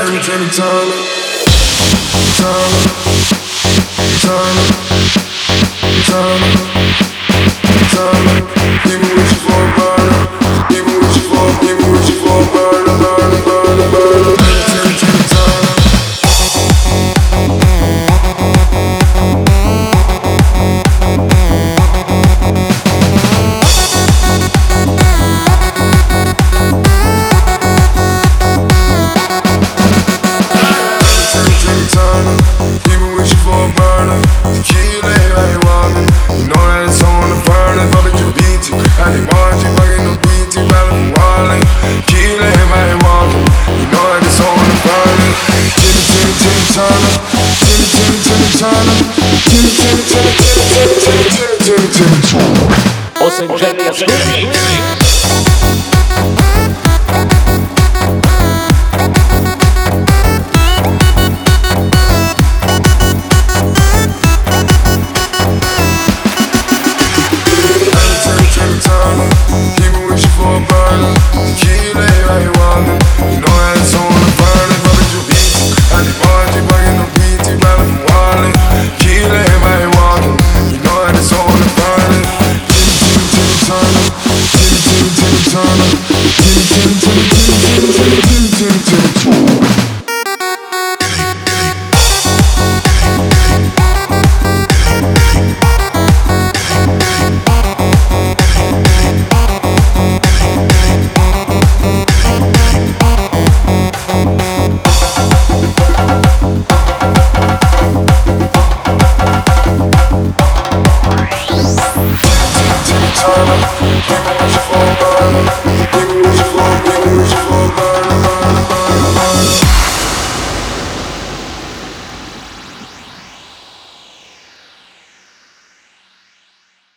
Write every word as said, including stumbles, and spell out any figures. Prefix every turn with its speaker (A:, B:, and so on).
A: Timmy, Timmy Turner, Turner, Turner, Turner, Turner. Keep me with you for a burner. Keep me with you for, keep me with you for a burner, burner, burner, burner. Timmy, Timmy, Timmy Turner.
B: Os Angeles.